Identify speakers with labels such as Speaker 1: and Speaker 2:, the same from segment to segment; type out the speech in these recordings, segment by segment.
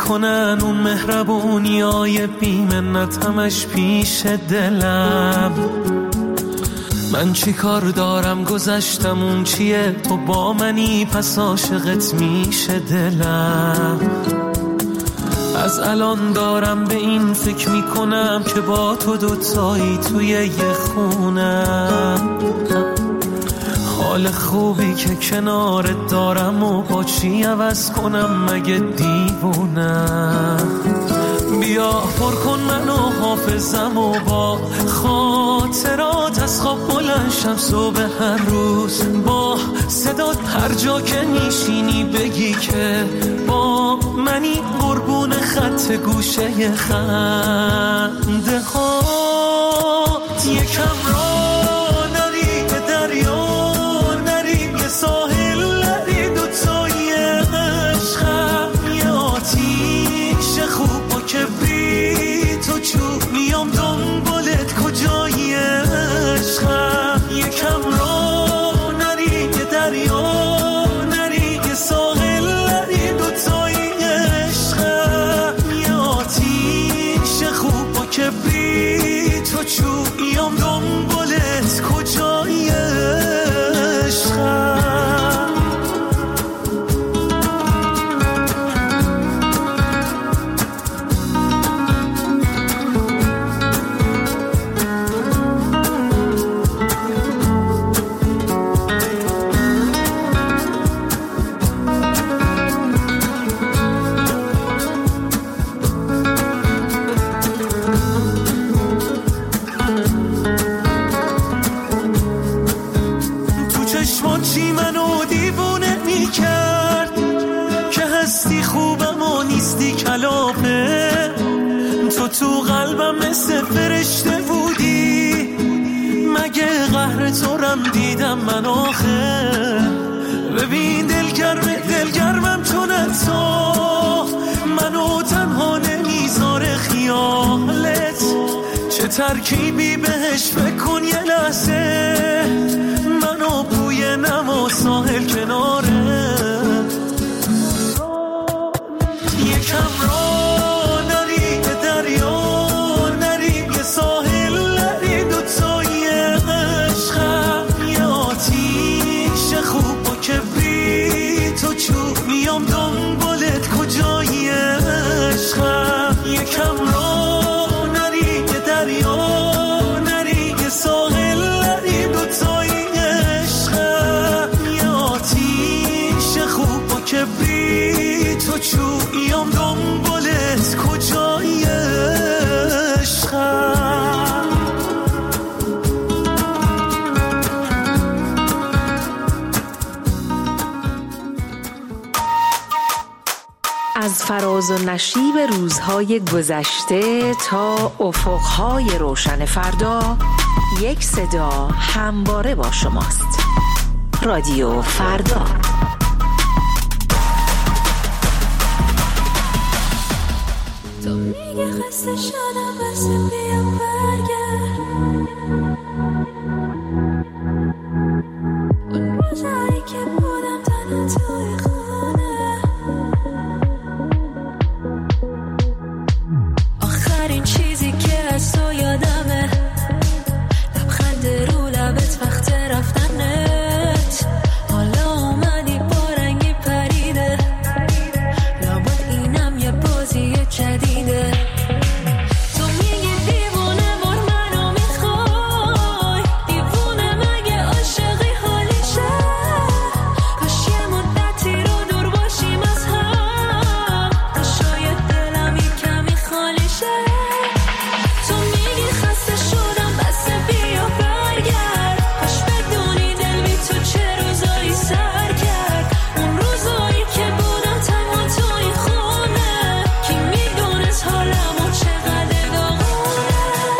Speaker 1: میکنن اون مهربونیای بی‌منت همش پیش دلم. من چی کار دارم گذشتم اون چیه، تو با منی پس عاشقت میشه دلم. از الان دارم به این فکر میکنم که با تو دوتایی توی یه خونم. حال خوبی که کنارت دارم و با چی عوض کنم مگه دیوونم. بیا پر کن منو حافظم و با خاطرات از خواب بلند شم صبح هر روز. با صدات هر جا که میشینی بگی که با منی، قربون خط گوشه خنده هات. یکم را نری به دریا، نریم یه ساحل، نری دوتایی عشقم. یه آتیش خوب و کبریت و چوب، میام دنبالت کجایی عشقم. یکم را نری به دریا، نری یه ساحل، نری دوتایی عشقم. یه آتیش خوب و کبریت و چوب، میام دنبالت کجایی عشقم. تو قلبم مثل فرشته بودی، مگه قهر تو رم دیدم من آخه. ببین دلگرمم چون تو منو تنها نمیذاره خیالت. چه ترکیبی بهش فکر کن یه لحظه، منو بوی نم و ساحل کناره. یکم را میام دنبالت کجایی عشقم. یکم را نری به دریا، نری یه ساحل، نری دوتایی عشقم. یه آتیش خوب و کبریت و چوب، میام دنبالت کجایی عشقم.
Speaker 2: از فراز و نشیب روزهای گذشته تا افقهای روشن فردا، یک صدا همواره با شماست. رادیو فردا.
Speaker 3: تو میگه خسته شدم بس بیام برگرد، اون روزایی که بودم تنها توی خانه. آخرین چیزی که از تو یادمه لبخند رو لبت وقت رفتنت. حالا اومدی با رنگی پریده، لابد اینم یه بازی جدیده. تو میگی دیوونه بار منو میخوای، دیوونه مگه عاشقی حالیشه. کاش یه مدتی رو دور باشیم از هم، تا شاید دلم یه کمی خالی شه. تو میگی خسته شدم بس بیا برگرد، کاش بدونی دل بی تو چه روزایی سر کرد. اون روزایی که بودم تنها تو این خونه، کی میدونست حالمو چقدر داغونه.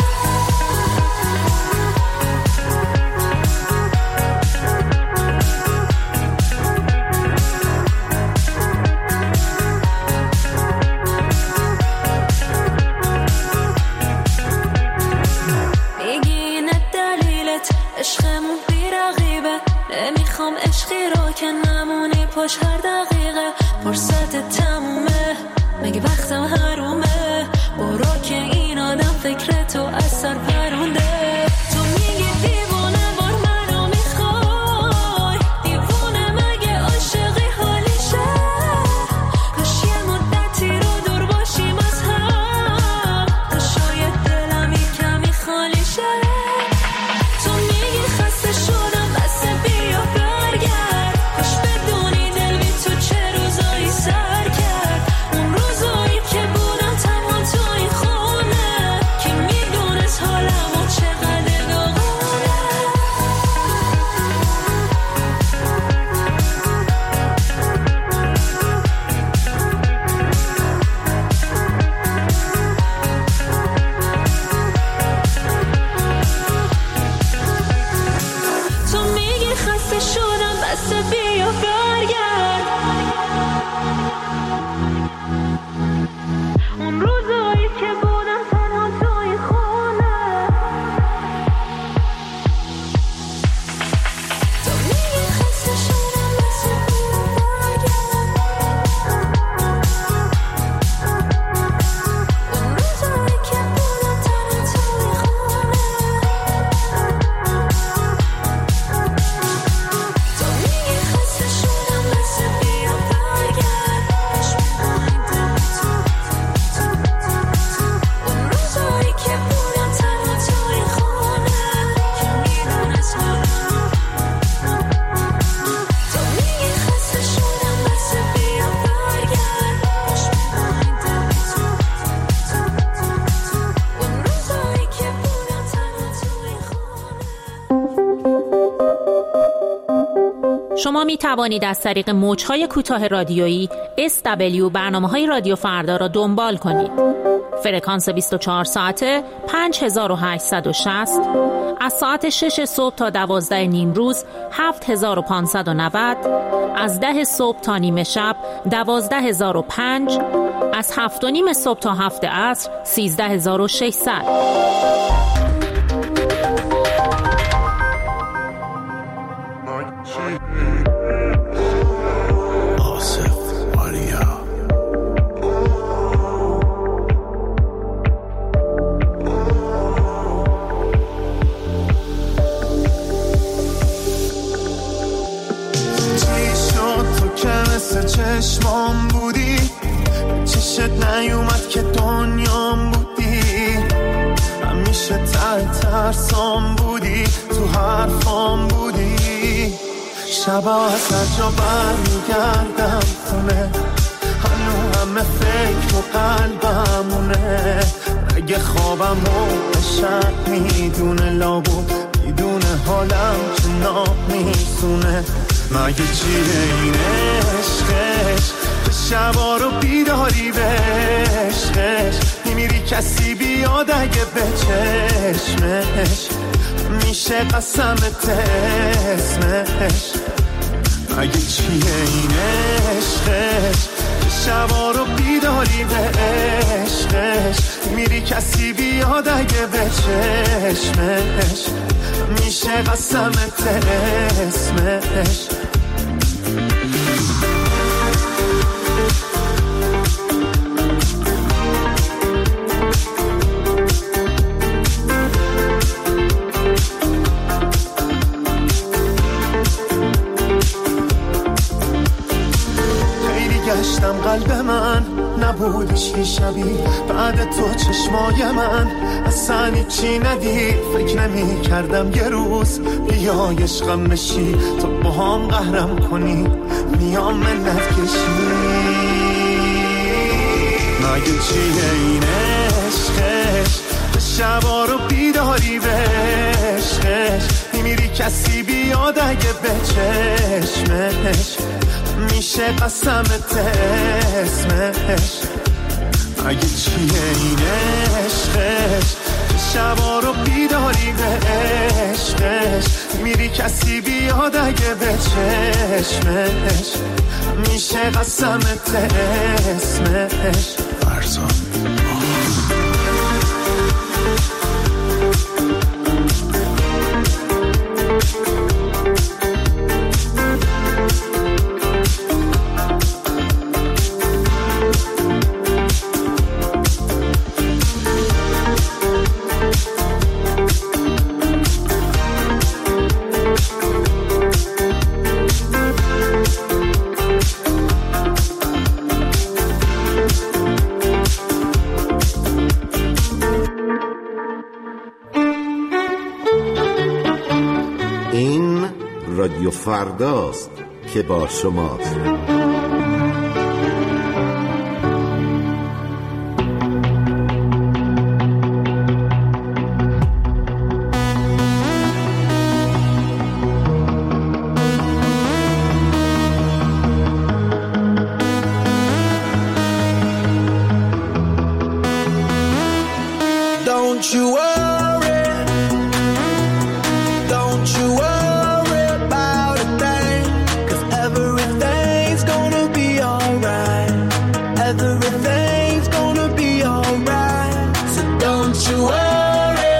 Speaker 3: میگی اینه دلیلت عشقمون بی رقیبه، نمیخوام عشقی رو که نمونی پاش هر دقیقه. فرصت تمومه مگه وقتم حرومه؟ برو که این آدم فکر تو از سر پرونده. تو میگی دیوونه بار منو میخوای، دیوونه مگه عاشقی حالیشه؟ کاش یه مدتی رو دور باشیم از هم، تا شاید دلم یه کمی خالی شه. تو میگی خسته شدم بس بیا برگرد، کاش بدونی دل بی تو چه روزایی سر کرد. اون روزایی که بودم تنها توی خونه، که میدونست حالمو چقدر داغونه. تو میگی خسته شدم بس بیا برگرد، اون روزایی که بودم تنها توی خونه. تو میگی خسته شدم بس بیا برگرد، اون روزایی که بودم تنها توی خونه. تو میگی خسته شدم بس بیا برگرد، کاش می‌خوایم دل تو، اون روزایی که بودم تنها توی خونه، که میدونست حالم. تو میگی خسته شدم بس بیا برگرد، کاش می‌خوایم دل تو، اون روزایی که بودم تنها توی خونه.
Speaker 4: شما می توانید از طریق موج‌های کوتاه رادیویی SW برنامه‌های رادیو فردا را دنبال کنید. فرکانس 24 ساعته 5860، از ساعت 6 صبح تا 12 نیم روز 7590، از 10 صبح تا نیمه شب 12005، از 7 و نیم صبح تا 7 عصر 13600.
Speaker 1: چشمام بودی، چشت نیومد که دنیام بودی، همیشه ترسام بودی، تو حرفام بودی. شبا از هر جا برمیگردم خونه، هنو همه فکر و قلبمونه. اگه خوابم رو شب میدونه، لابو میدونه حالم چه نمیسونه. مگه چیه این عشقش که شبا رو بیداری به عشقش میمیری کسی بیاد اگه به چشمش میشه قسمت اسمش. مگه چیه این عشقش که شبا رو بیداری به عشقش میمیری کسی بیاد اگه به چشمش میشه قسمت اسمش. خیلی گشتم قلب من نبودش که شبی، بعد تو چشمای من اصلا چی ندید. فکر نمی کردم یه روز بیای عشقم بشی، تو با هم قهرم کنی میام منت کشی. مگه چیه این عشقش به شبا رو بیداری به عشقش میمیری کسی بیاد اگه به چشمش میشه قسمت اسمش. مگه چیه این عشقش که شبا رو بیداری به عشقش میری کسی بیاد اگه به چشمش میشه قسمت اسمش. فرزان
Speaker 5: رادیو فرداست که با شماست.
Speaker 6: Don't you worry, don't you worry about a thing, 'cause everything's gonna be alright, everything's gonna be alright, so don't you worry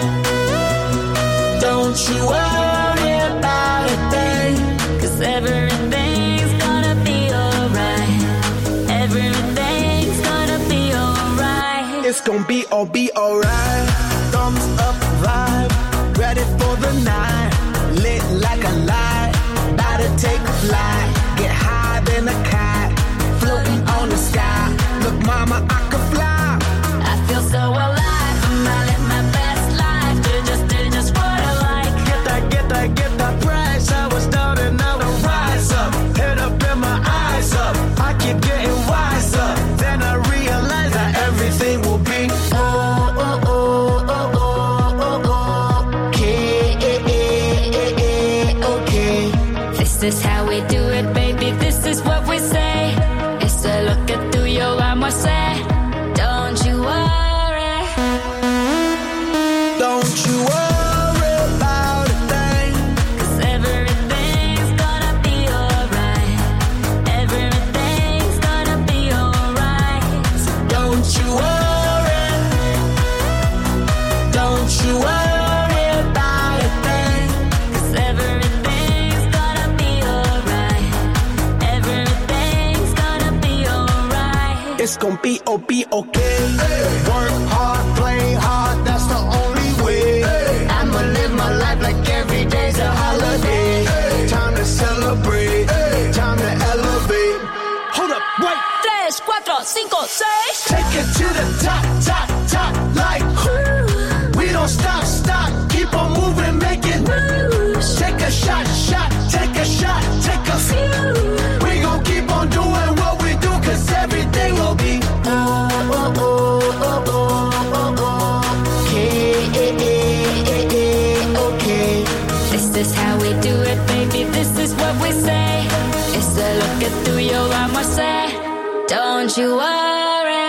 Speaker 6: about a thing, 'cause everything's gonna be alright, everything's gonna be alright, it's gonna be alright. Thumbs up vibe, ready for the night, lit like a light, about to take a flight, get higher than a kite, floating on the sky, look mama I can fly, I feel so alive, I'm living my best life, do just what I like, get that price, I was down and now I rise up, head up and my eyes up, I keep getting wiser, then I realize that everything will be okay. This is how we do it, baby, this is what we say, it's a look at through your eyes, I say, don't you worry about a thing, 'cause everything's gonna be alright, everything's gonna be alright, so don't you worry about a thing, 'cause everything's gonna be alright, everything's gonna be alright, it's gonna be okay, hey. Work hard, play hard, that's the only way, hey. I'ma live my life like every day's a holiday, hey. Time to celebrate, hey. Time to elevate, hold up, wait, 3, 4, 5, 6, take it to the top, like we don't stop, keep on moving, make it moves. Take a shot, take a shot, take a few. We gon' keep on doing what we do, 'cause everything will be okay. This is how we do it, baby, this is what we say, it's a look at through your eyes, I say, don't you worry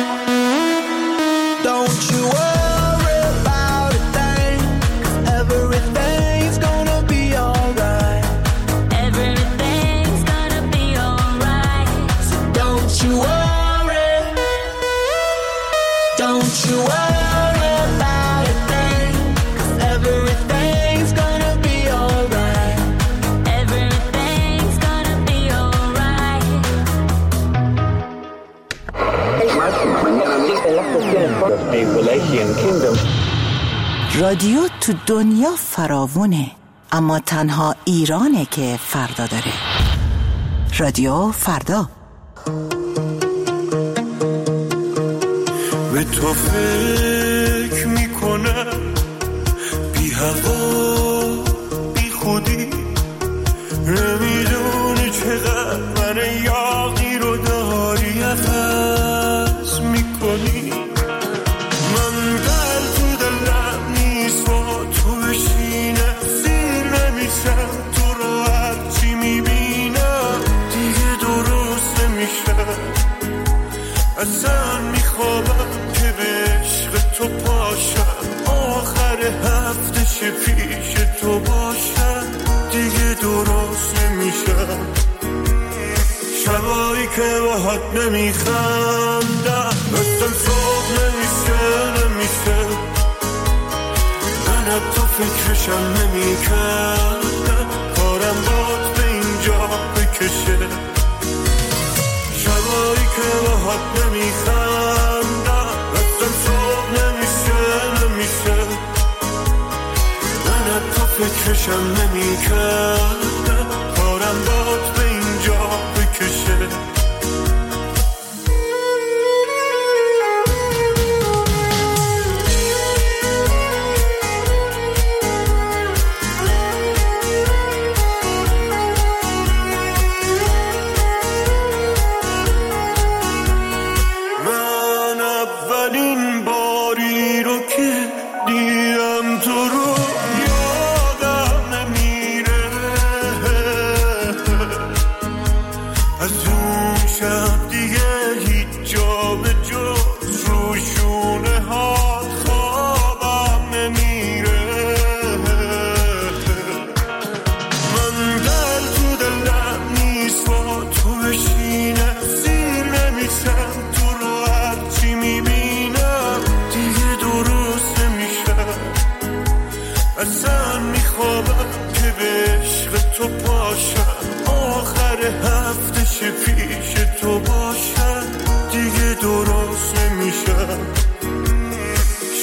Speaker 6: about a thing, 'cause everything's gonna be alright, everything's gonna be alright, so don't you worry about a thing, 'cause everything's gonna be alright, everything's gonna be alright.
Speaker 7: رادیو تو دنیا فراوونه، اما تنها ایرانه که فردا داره. رادیو فردا.
Speaker 1: به تو فکر میکنم بی هوا بی خودی، نمیدونی چقدر من یاغی رو داری عوض میکنی، من دل تو دلم نیست با تو بشینم، سیر نمیشم تو رو هرچی میبینم دیگه درست نمیشم، اصلا میخوابم که به عشق تو پاشم، آخر هفته شه پیش تو باشم دیگه درست نمیشم، شبایی که باهات نمیخندم اصلا صبح نمیشه، من حتی فکرشم نمیکردم کارم باد به اینجا بکشه، شبایی که باهات نمیخندم اصلا صبح نمیشه، من حتی فکرشم نمیکردم کارم باد به اینجا بکشه.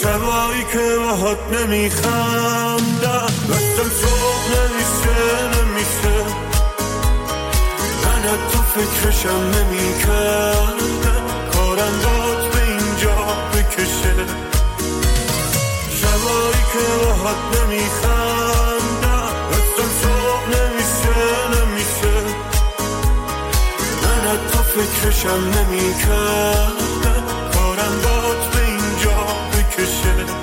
Speaker 1: شبایی که باهات نمیخندم دستم صبح نمیشه من تو فکرشم نمیکردم کارم داد به اینجا بکشه شبایی که باهات نمیخندم دستم صبح نمیشه من تو فکرشم نمیکردم کارم داد به اینجا بکشه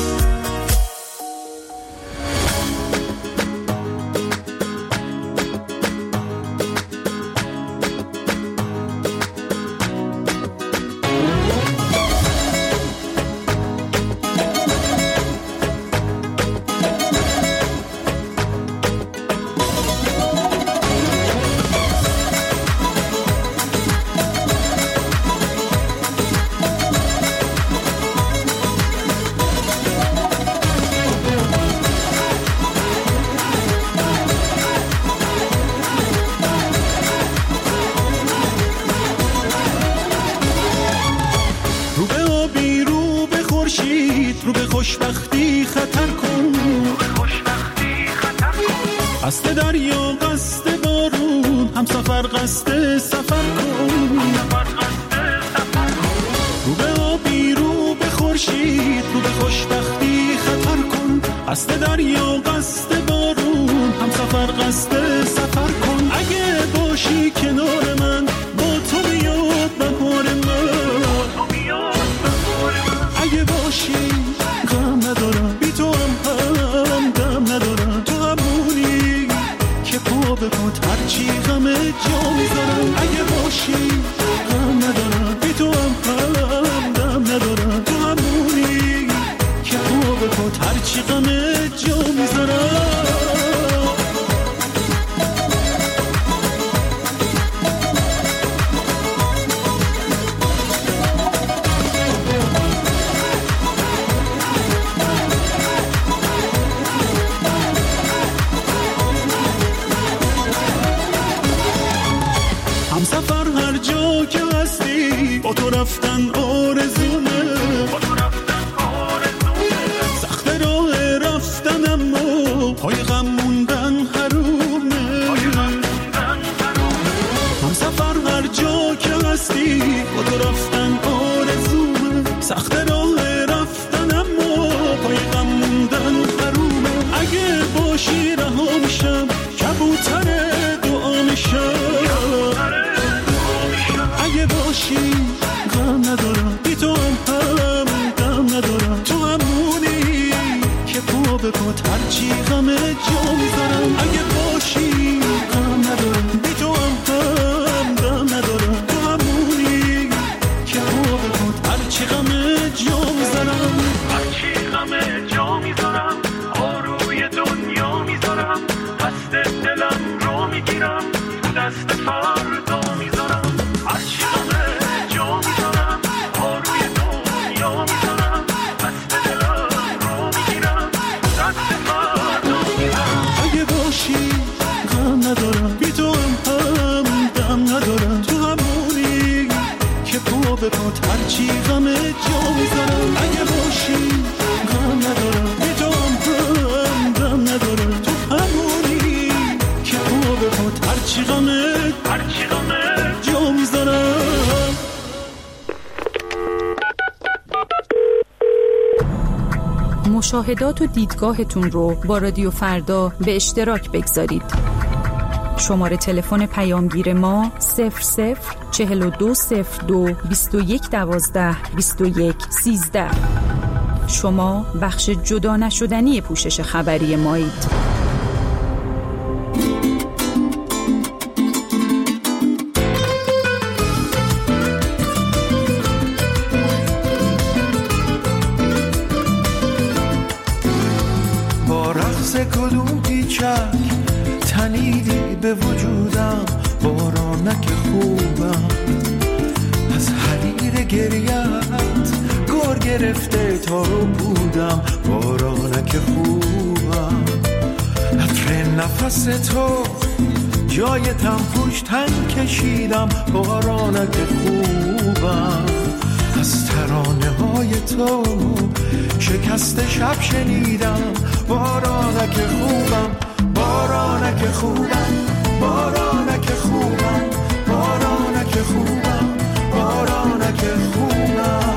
Speaker 8: رو به خوشبختی خطر کن قصد دریا قصد بارون هم سفر قصد سفر کن رو به آبی رو به خورشید رو به خوشبختی خطر کن قصد دریا قصد بارون هم سفر قصد سفر کن اگه باشی کنار من با تو بیاد بهار من اگه باشی غم ندارم بی تو هم دم ندارم تو همونی که پا به پات هرچی غم جا میذارم اگه باشی غم ندارم بی تو هم دم ندارم تو همونی که پا به پات هرچی غم جا میذارم همسفر هر جا که هستی با تو رفتن آرزومه سخت راه رفتن اما پای غم موندن حرومه همسفر هر جا که هستی با تو رفتن آرزومه سخت راه رفتن اما پای غم موندن حرومه اگه باشی رها میشم کبوتر دعا میشم اگه باشی غم ندارم بی تو هم دم ندارم تو همونی که پا به پات هرچی غم جا میذارم اگه باشی غم ندارم بی تو هم دم ندارم تو همونی که پا به پات هرچی غم جا میذارم هرچی غم جا میذارم آروی دنیا میذارم دست دلم رو میگیرم تو دست فردا میذارم هرچی غم جا میذارم آروی دنیا میذارم دست دلم رو میگیرم دست فردا میذارم اگه باشی غم ندارم بی تو هم دم ندارم تو همونی که پا به پات هرچی غم جا میذارم اگه باشی غم ندارم بی تو هم دم ندارم تو همونی که پا به پات هرچی غم جا میذارم
Speaker 9: مشاهدات و دیدگاهتون رو با رادیو فردا به اشتراک بگذارید. شماره تلفن پیامگیر ما 004202 2112 2113. شما بخش جدا نشدنی پوشش خبری مایید.
Speaker 1: کدوم چک تنیدی به وجودم بارانک خوبم از حریر گریت گور گرفته تا رو بودم بارانک خوبم عطر نفس تو جای تنفوش تن کشیدم بارانک خوبم از ترانه های تو شکست شب شنیدم بارانک خوبم، بارانک خوبم، بارانک خوبم، بارانک خوبم، بارانک خوبم.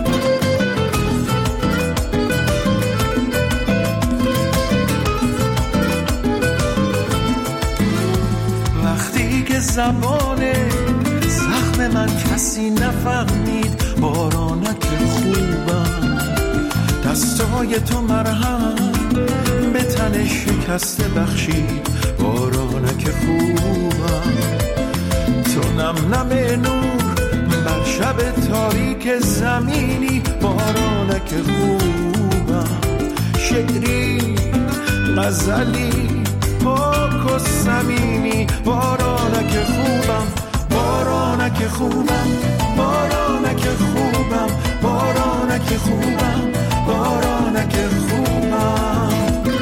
Speaker 1: وقتی که زبان زخم من کسی نفهمید بارانک خوبم، دستای تو مرهم به تن شکسته بخشید بارانک خوبم. تو نم نم نور بر شب تاریک زمینی بارانک خوبم. شعری غزلی پاک و صمیمی بارانک خوبم، بارانک خوبم، بارانک خوبم، بارانک خوبم، بارانک خوبم.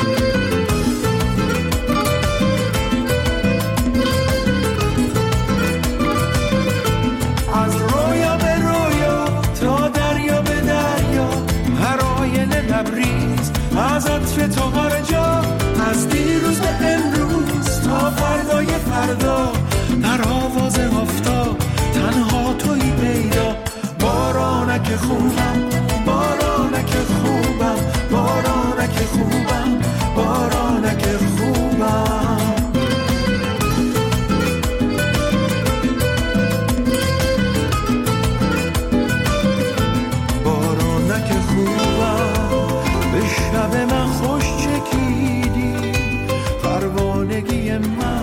Speaker 1: از رویا به رویا تا دریا به دریا، هر آینه لبریز از عطف تو هر جا، از دیروز به امروز تا فردای فردا، در آواز آفتاب تنها تویی پیدا. بارانک خوبم، بارانک خوبم، بارانک خوبم، بارانک خوبم. بارانک خوبم، به شب من خوش چکیدی پروانگی من.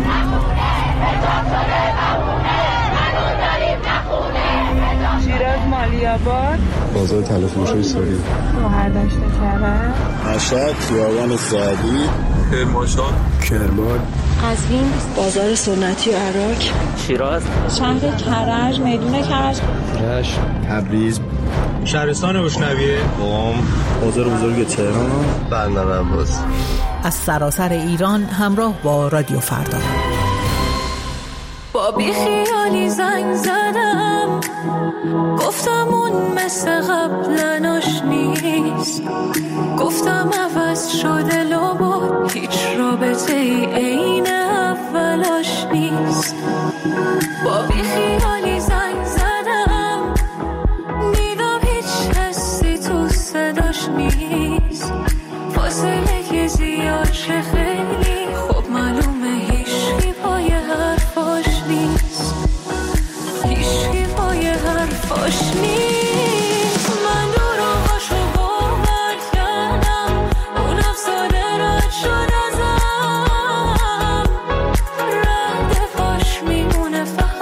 Speaker 10: شیراز مالی‌آباد،
Speaker 11: بازار تلفروشی سوری،
Speaker 10: مهردشت کرد،
Speaker 11: مشهد خیابان سعدی،
Speaker 12: کرمانشاه،
Speaker 11: کرمان،
Speaker 13: قزوین بازار سنتی عراق،
Speaker 14: شیراز
Speaker 10: شهر کرج، میدون کرج،
Speaker 11: رشت، تبریز،
Speaker 12: شهرستان بشنویه،
Speaker 11: قم، بازار بزرگ تهران،
Speaker 12: بندر عباس.
Speaker 7: از سراسر ایران همراه با رادیو فردا.
Speaker 3: با بی خیالی زنگ زدم، گفتم اون مثل قبل آشنیست، گفتم عوض شده لابد هیچ رابطه ای عین اولاش نیست. با بی خیالی زنگ زدم، دیدم هیچ حسی تو صداش نیست، فاصله که زیاد شه خیلی خوب معلومه هیچی پای حرفاش نیست، هیچی پای حرفاش نیست. من دوراهاشو باور کردم، اون افساده رد شد ازم، رد پاش میمونه فقط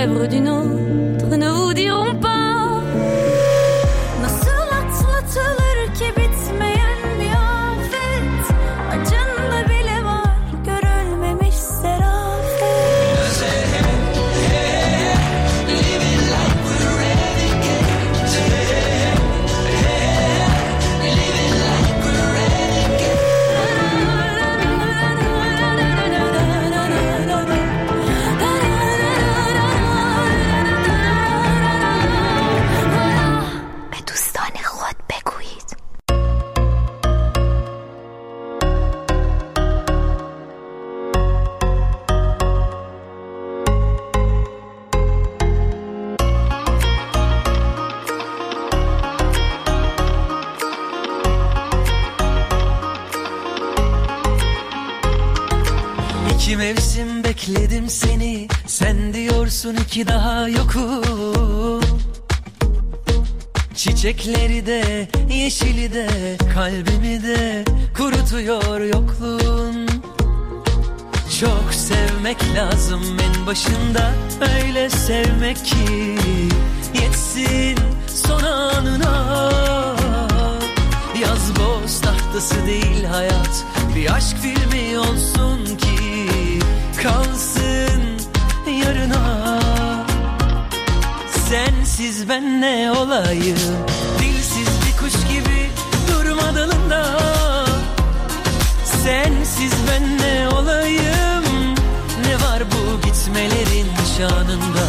Speaker 3: lèvres d'une autre ne vous diront pas. Nasıl atlatılır ki bitmeyen bir afet, acında bile var görülmemiş serafet. Living like we're renegades. Living like we're renegades. به دوستان خود بگویید.
Speaker 14: İki mevsim bekledim seni, sen diyorsun ki daha yokum. Çiçekleri de, yeşili de, kalbimi de kurutuyor yokluğun. Çok sevmek lazım en başında, öyle sevmek ki yetsin son anına. Yaz boz tahtası değil hayat, bir aşk filmi olsun ki kalsın yarına. Sensiz ben ne olayım, dilsiz bir kuş gibi durma dalında. Sensiz ben ne olayım, ne var bu gitmelerin şanında.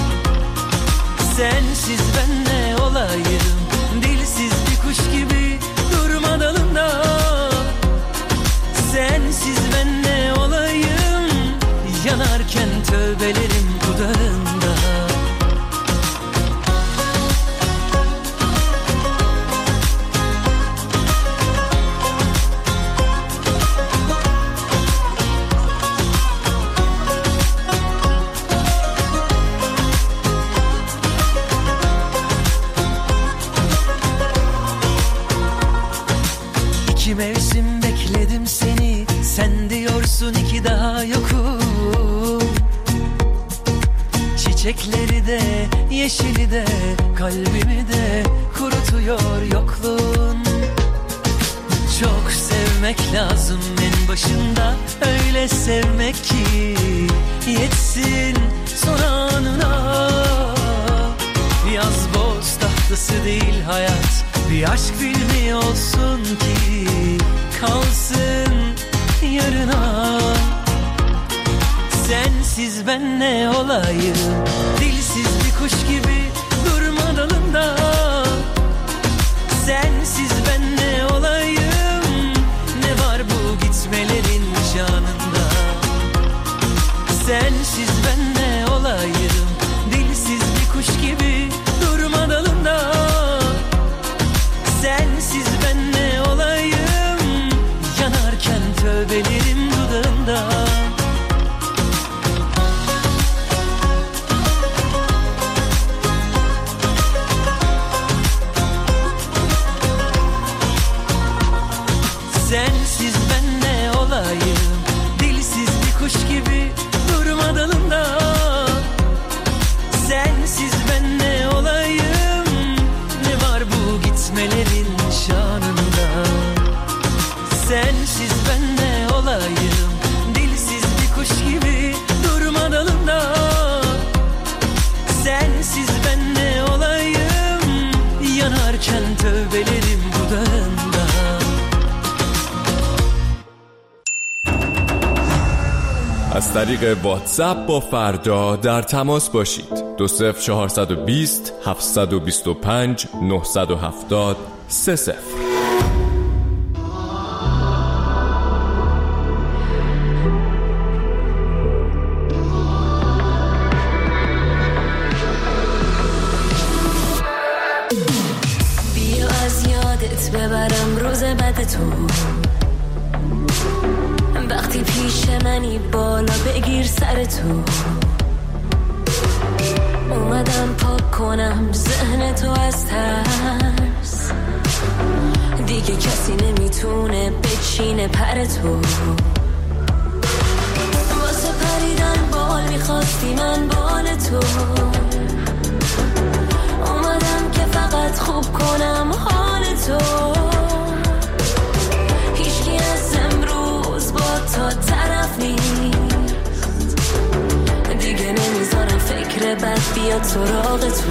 Speaker 14: Sensiz ben ne olayım, dilsiz bir kuş gibi durma dalında. Sensiz ben ne olayım, yanarken tövbelerim dudağında. İki mevsim bekledim seni, sen diyorsun ki daha yokum. Çiçekleri de, yeşili de, kalbimi de kurutuyor yokluğun. Çok sevmek lazım en başında, öyle sevmek ki yetsin son anına. Yaz boz tahtası değil hayat, bir aşk filmi olsun ki kalsın yarına. Sensiz ben ne olayım, dilsiz bir kuş gibi durma dalında. Sensiz ben ne olayım, ne var bu gitmelerin şanında. Sensiz ben ne olayım, dilsiz bir kuş gibi durma dalında. Sensiz ben ne olayım, yanarken tövbelerim dudağında. Sensiz ben ne olayım, dilsiz bir kuş gibi durma dalında. Sensiz ben ne olayım, ne var bu gitmelerin şanında. Sensiz ben ne olayım, dilsiz bir kuş gibi durma dalında. Sensiz ben ne olayım, yanarken tövbelerim dudağında.
Speaker 15: از طریق واتساپ با فردا در تماس باشید. 20420 725 970 30.
Speaker 3: بیا از یادت ببرم روز بد تو، وقتی پیش منی بالا بگیر سر تو. اومدم پاک کنم ذهن تو از ترس، دیگه کسی نمیتونه بچینه پر تو. واسه پریدن بال میخواستی من بال تو، بیاد سراغ تو.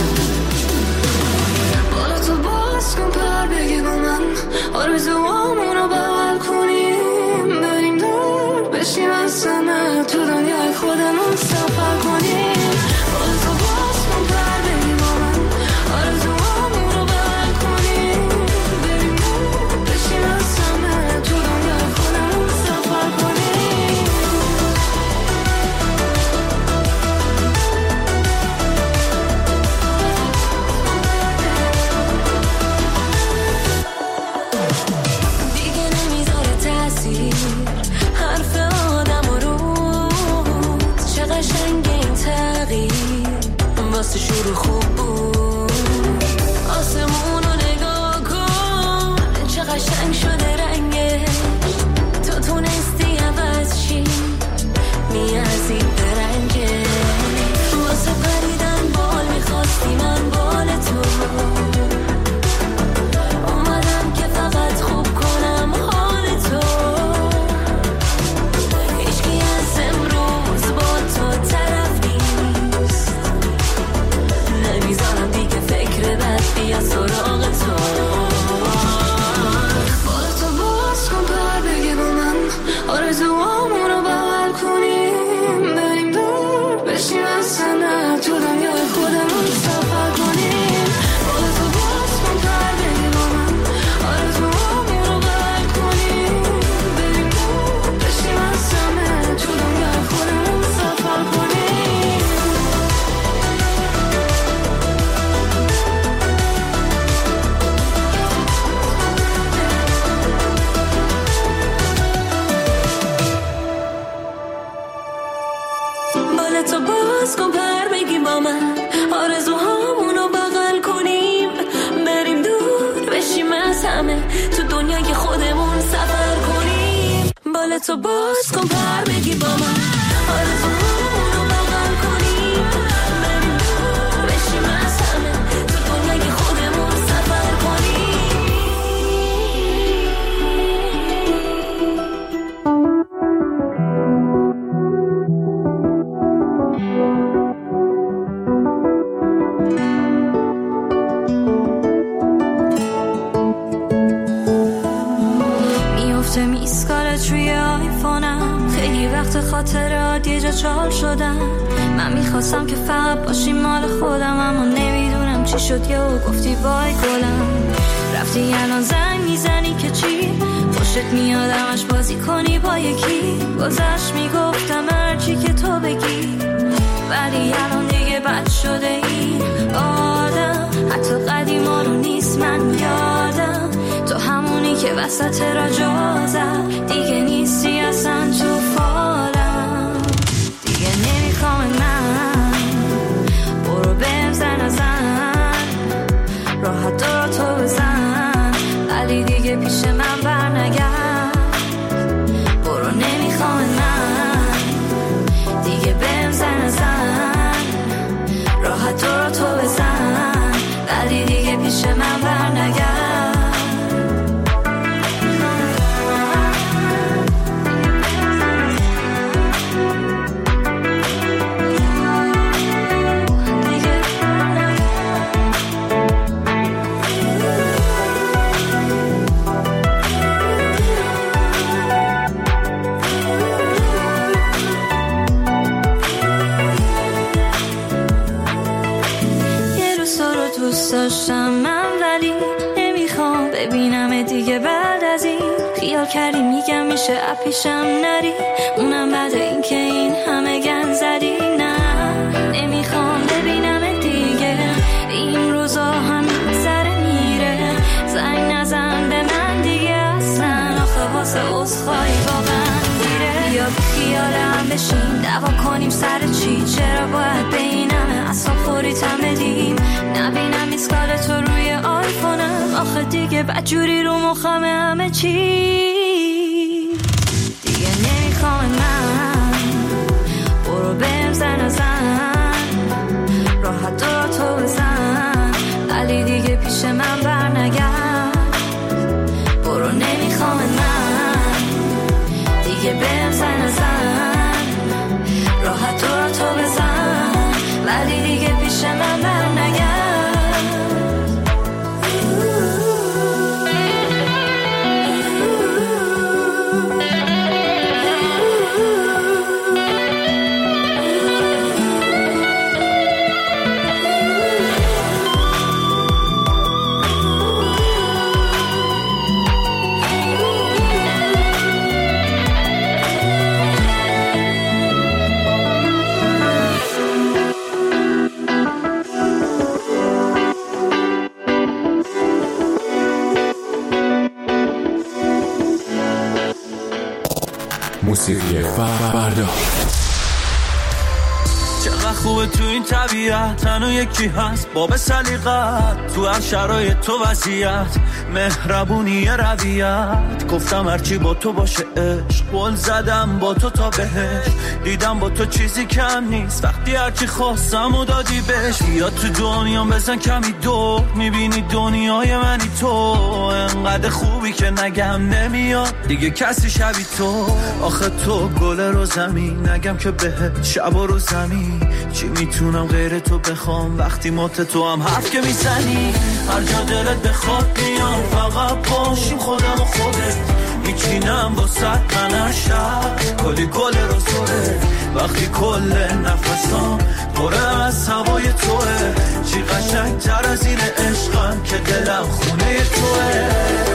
Speaker 3: بالا تو باز کن پر بگی با من آرزوامون رو بغل کنیم، بریم دور بشیم از سمه تو دنیای خودمون سفر کنیم. بالا تو باز کن پر بگی با من آرزوامون رو بغل کنیم، بریم دور بشیم از سمه تو دنیای خودمون سفر کنیم. دیگه نمیذاره تاثیر حرف آدم رو، چه قشنگ این تغییر واسه شروع خوب بود. آسمون رو نگاه کن چه قشنگ شده رنگش، تو تونستی عوض چی میارزی درنگه. واسه پریدن بال میخواستی من بال تو، اومدم که فقط خوب کنم حال تو. هیچکی از امروز با تو طرف نیست، نمیذارم دیگه فکر بد بیا سراغ تو. بالا تو باز کن پر بگی با من آرزوامون رو بغل کنیم، بریم دور بشیم از سنه تو دنیای خودمون سفر کنیم. بالا تو باز کن پر بگی با من آرزوامون رو بغل کنیم، بریم دور بشیم از سنه تو دنیای خودمون سفر کنیم. بالا تو باز کن پر بگی با من آرزوهامون رو بغل کنیم، بریم دور بشیم از همه تو دنیای خودمون سفر کنیم. بالا تو باز کن پر بگی با من آرزوهامون رو بغل کنیم، بریم دور بشیم از همه تو دنیای خودمون سفر کنیم. میفته میسکالت روی آیفونم، خیلی وقت خاطرات یه جا چال شدم. من میخواستم که فقط باشی مال خودم، اما نمیدونم چی شد یا گفتی بای گلم. رفتی الان زنگ میزنی که چی خوشت میاد همش بازی کنی با یکی. گذشت میگفتم هرچی که تو بگی، ولی الان دیگه بد شده این آدم. حتی قدیما رو نیست من یادم، تو همونی که وسط را جازم. دیگه نیستی اصلا تو فالم، دیگه نمیخوام من برو بهم نزن، راحت دارا تو بزن، ولی دیگه پیش من بر نگرد. برو نمیخوام من دیگه بهم نزن، راحت دارا تو بزن، ولی دیگه پیش من بر نگرد. داشتم من ولی نمیخوام ببینم دیگه. بعد از این خیال کردی میگم میشه اپیشم نری، اونم بعد این که این همه گن زدی. نه نمیخوام ببینم دیگه، این روزا هم سر میره. زنگ نزن به من دیگه اصلا، آخه واسه عذرخواهی واقعا دیره. بیا خیالم بشین دعوا کنیم سر چی، چرا باید به این همه اصلا خوریتم بدیم. نبینم ایسکال تو روی آیفونم، آخه دیگه بدجوری رو مخم همه چی. دیگه نمیخوام من برو بهم نزن، راحت دارا تو بزن، ولی دیگه پیش من بر نگرد. برو نمیخوام من دیگه بهم نزن، راحت دارا تو بزن، ولی دیگه
Speaker 15: موسیقی فردا.
Speaker 14: چقدر خوبه تو این طبیعت، تنها یکی هست باب سلیقت، تو هر شرایط تو وضعیت، مهربونی رویت. گفتم هرچی با تو باشه عشق، قول زدم با تو تا بهش، دیدم با تو چیزی کم نیست، وقتی هرچی خواستم و دادی بهش. بیا تو دنیا بزن کمی دور، میبینی دنیای منی تو، انقدر خوبی که نگم نمیاد دیگه کسی شبی تو. آخه تو گل رو زمین، نگم که بهت شب و رو زمین، چی میتونم غیر تو بخوام وقتی مات تو هم حرف که میزنی. هر جا دلت بخواد میام، فقط باشیم خودم و خودت، میچینم با صد من شب کلی گل رو زوره، وقتی کل نفسام پره از هوای توه. چی قشنگ تر از این عشقم که دلم خونه توه.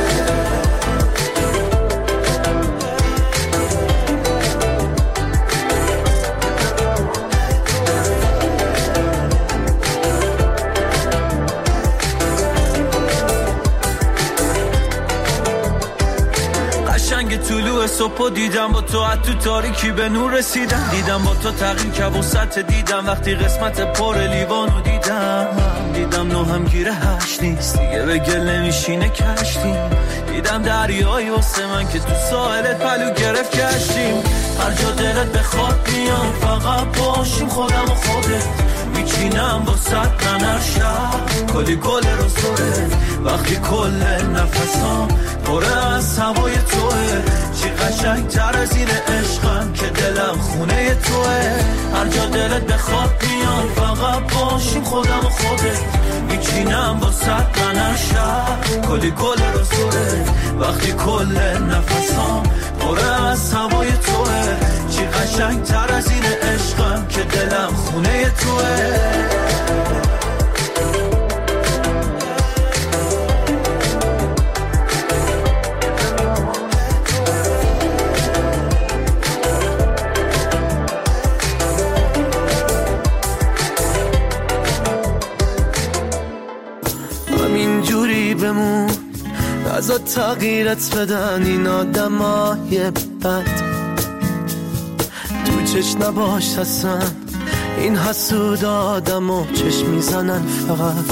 Speaker 14: طلوع صبح دیدم با تو، تو تاریکی به نور رسیدم، دیدم با تو تغییر که وسط دیدم، وقتی قسمت پر لیوانو دیدم نو هم گیره هش نیست دیگه، به گل نمیشینه کشتیم، دیدم دریایی واسه من که تو ساحلت پلو گرفت کشتیم. هر جا دلت بخواد میام، فقط باشیم خودم و خودت، میچینم با صد من هر شب کلی گل رو زوره، وقتی کل نفسام پره از هوای توه. چی قشنگ تر از این عشقم که دلم خونه توه. هر جا دلت بخواد میام، فقط باشیم خودم و خودت، میچینم با صد من هر شب کلی گل رو زوره، وقتی کل نفسام پره از هوای توه. چی قشنگ تر از این عشقم که دلم خونه توه. همینجوری بمون، نذار تغییرت بدن این آدمای بد، تو چشم نباش اصلا، این حسود آدمو چشم میزنن فقط.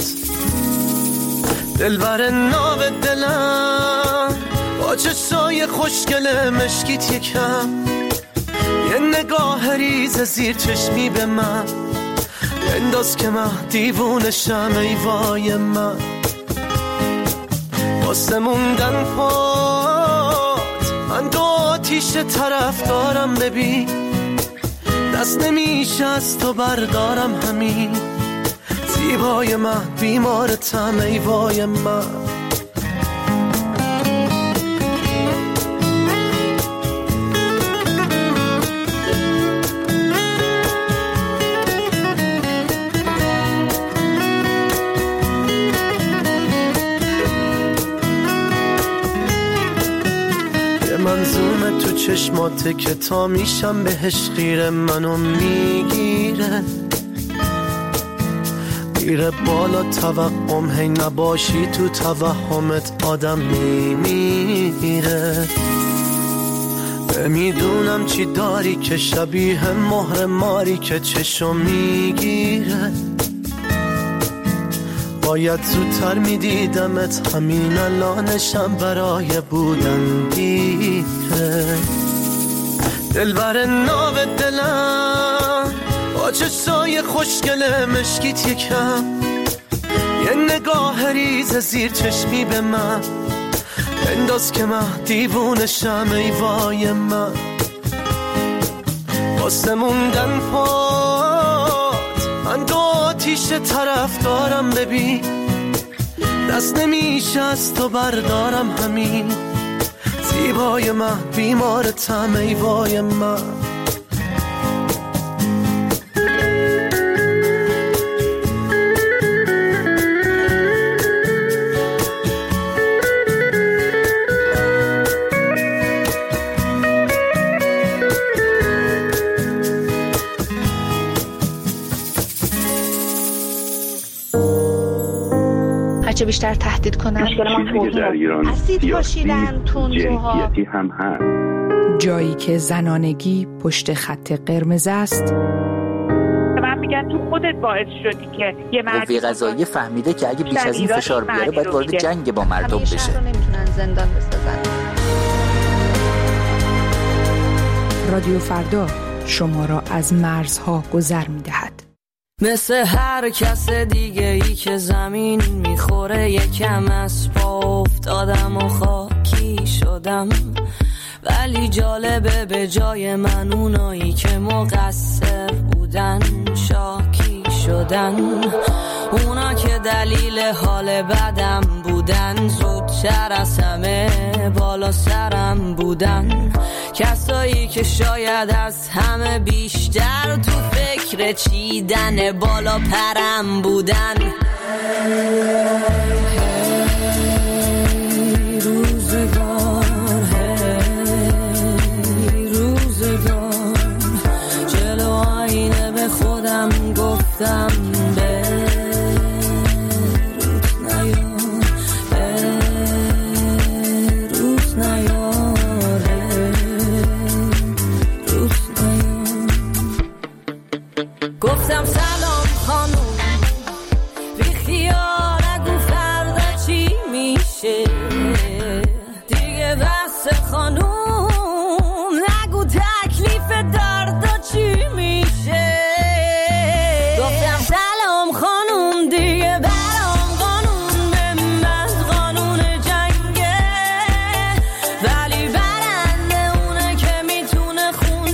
Speaker 14: دلبر ناو دلم با چشای خوشگل مشکیت یکم، یه نگاه ریز زیر چشمی به من انداز که من دیوونشم. ای وای من واسه موندن پات، من دو آتیش طرف دارم، ببین دست نمیشه از تو بردارم، همین زیبای من بیمارتم. ای وای من منظومه تو چشماته که تا میشم بهش خیره، منو میگیره میره بالا توقم، هی نباشی تو توهمت آدم میمیره. نمیدونم چی داری که شبیه مهر ماری که چشم میگیره، باید زودتر میدیدمت، همین الانشم برای بودن دیره. دلبر ناو دلم با چشای خوشگل مشکیت یکم، یه نگاه ریز زیر چشمی به من انداز که من دیوونشم. ای وای من واسه موندن پات، من دو آتیش طرف دارم، ببین دست نمیشه از تو بردارم، همین زیبای من بیمارتم. ای وای من
Speaker 16: چه بیشتر تهدید کنن.
Speaker 17: چیزی که در ایران
Speaker 16: اسید پاشیدن تندروها
Speaker 17: هم هست.
Speaker 9: جایی که زنانگی پشت خط قرمز است.
Speaker 10: من میگن تو خودت باعث شدی که یه
Speaker 16: قوه قضاییه فهمیده که اگه بیش از این فشار بیاره باید وارد جنگ با مردم بشه.
Speaker 17: شهر رو نمیتونن زندان بسازن.
Speaker 9: رادیو فردا شما را از مرزها گذر میدهد.
Speaker 18: مثل هر کس دیگه ای که زمین میخوره یکم از پا افتادم و خاکی شدم، ولی جالبه به جای من اونایی که مقصر بودن شاکی شدن. اونا که دلیل حال بدم بودن زودتر از همه بالا سرم بودن. کسایی که شاید از همه بیشتر تو فکر چیدن بالا پرم بودن. روزگار جلو آینه به خودم گفتم گفتم سلام خانوم، بی خیال نگو فردا چی میشه دیگه، بس خانوم نگو تکلیف دردا چی میشه. گفتم سلام خانوم دیگه برام قانون من قانون جنگه، ولی برنده اونه که میتونه خون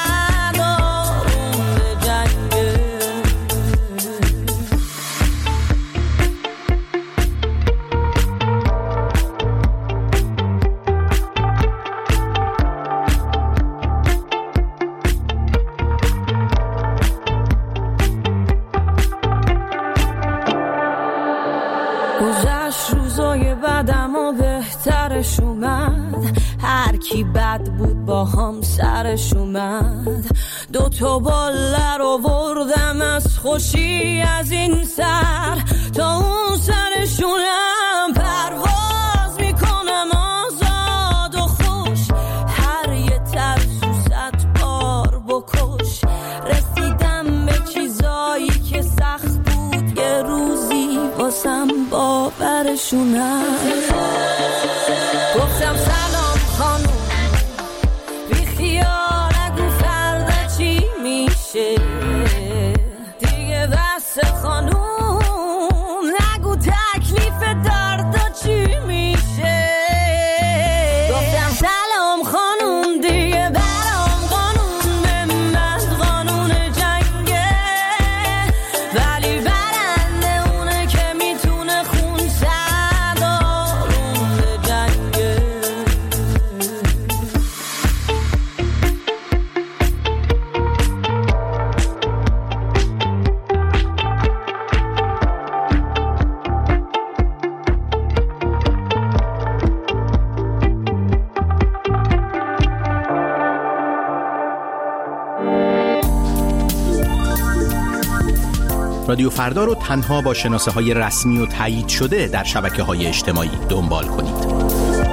Speaker 18: گذشت روزای بعدم و بهترش اومد، هر کی بد بود با هم سرش اومد. 2 باله رو بردم از خوشی از این سر تا اون سرشونم پرواز میکنم آزاد و خوش. هر یه ترسو 100 بار بکش، رسیدم به چیزایی که سخت بود یه روزی واسم باورشونم. گفتم سلام خانوم، بی خیال نگو فردا چی میشه دیگه، بس خانوم نگو تکلیف دردا چی میشه. گفتم سلام خانوم دیگه برام قانون من قانون جنگه، ولی برنده اونه که میتونه خون سدارون جنگه.
Speaker 19: رادیو فردا رو تنها با شناسه‌های رسمی و تایید شده در شبکه‌های اجتماعی دنبال کنید.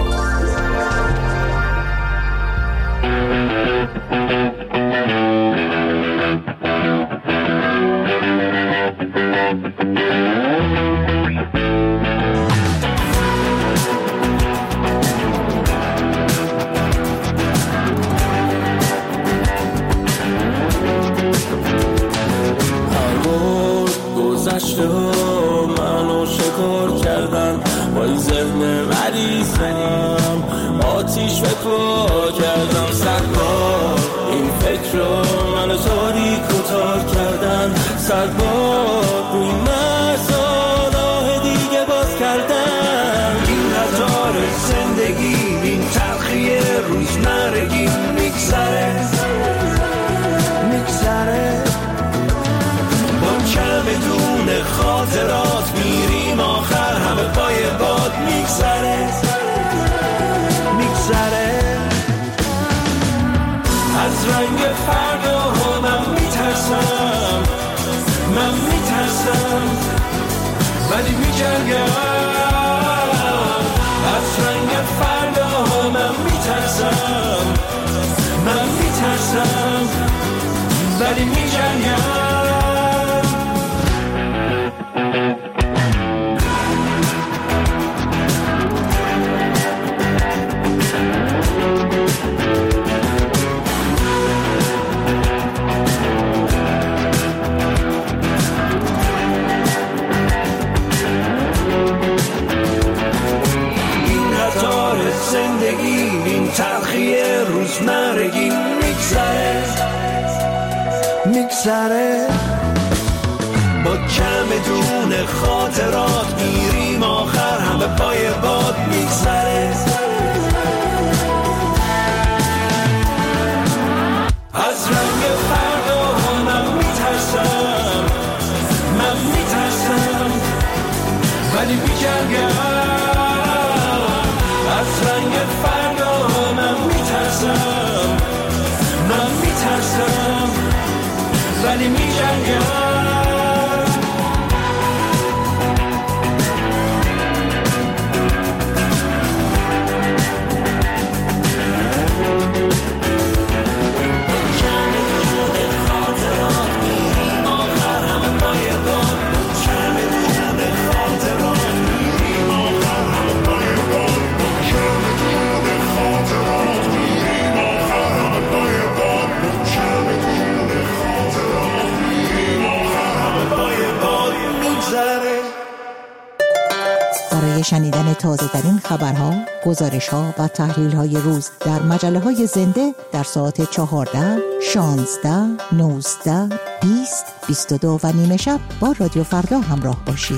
Speaker 14: منو شکار کردن با این ذهن مریضم، آتیش به پا کردم 100 بار این فکر رو منو تاریک و تار کردن، 100 بار روی مرزا راه دیگه باز کردن. این قطار زندگی این تلخی روزمرگی میگذره چمدون خاطرات میریم آخر همه پای باد میگذره. از رنگ فردا من میترسم ولی میجنگم. از رنگ فردا من میترسم ولی میجنگم. روزمرگی میگذره با چمدون خاطرات میریم آخر همه پای باد میگذره. از رنگ فردا من میترسم ولی میجنگم. از رنگ فردا من میترسم ولی میجنگم.
Speaker 7: برای شنیدن تازه‌ترین خبرها، گزارش‌ها و تحلیل‌های روز در مجله‌های زنده در ساعت 14، 16، 19، 20، 22 و نیمه شب با رادیو فردا همراه باشید.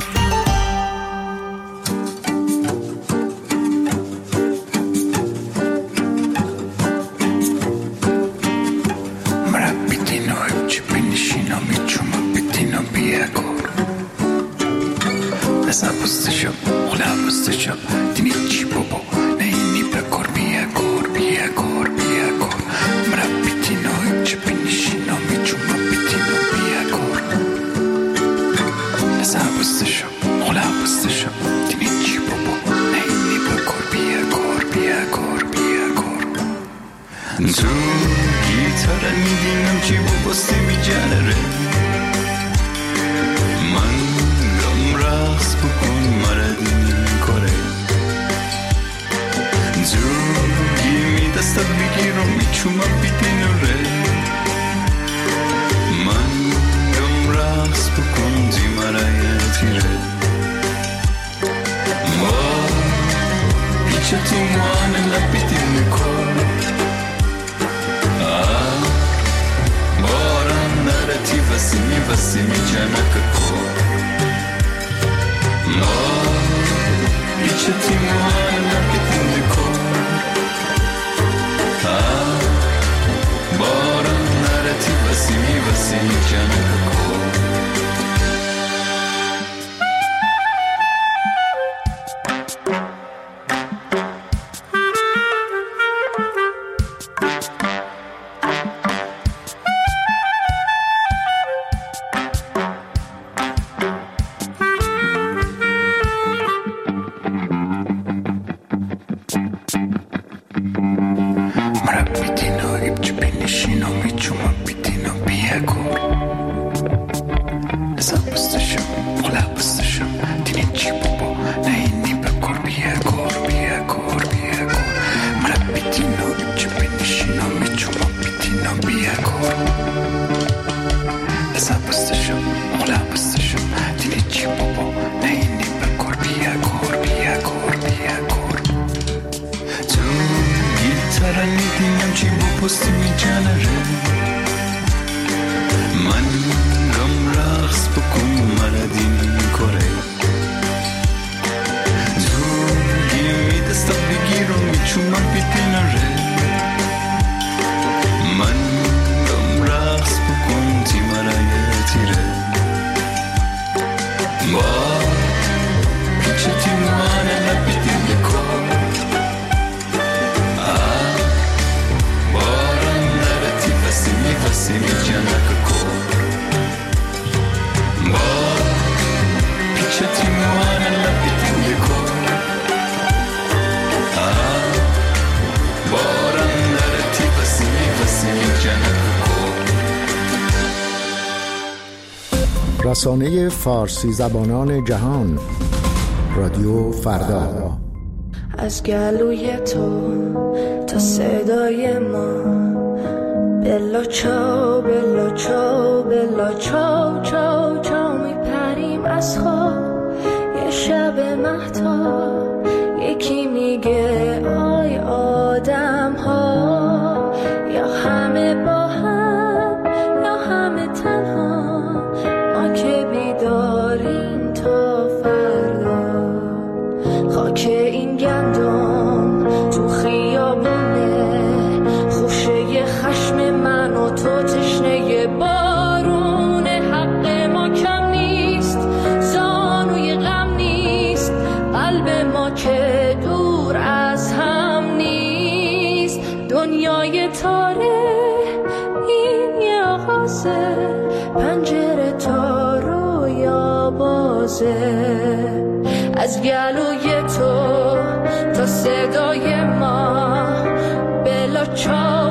Speaker 20: رسانه فارسی زبانان جهان، رادیو فردا.
Speaker 3: از گلوی تو تا صدای ما، بلا چاو بلا چاو بلا چاو چاو چاو میپریم از خواب. یه شب مهتاب یکی میگه آی آدم ها، یا همه با هم یا همه تنها، ما که بیداریم تا فردا. خاک این گندم تو خیابونه، خوشه خشم من و تو تشنه بارون. حق ما کم نیست، زانوی غم نیست، قلب ما که دور از هم نیست. دنیای تاره این یه آغازه، پنجره تا رویا بازه. از گلوی تو تا صدای ما، بلا چا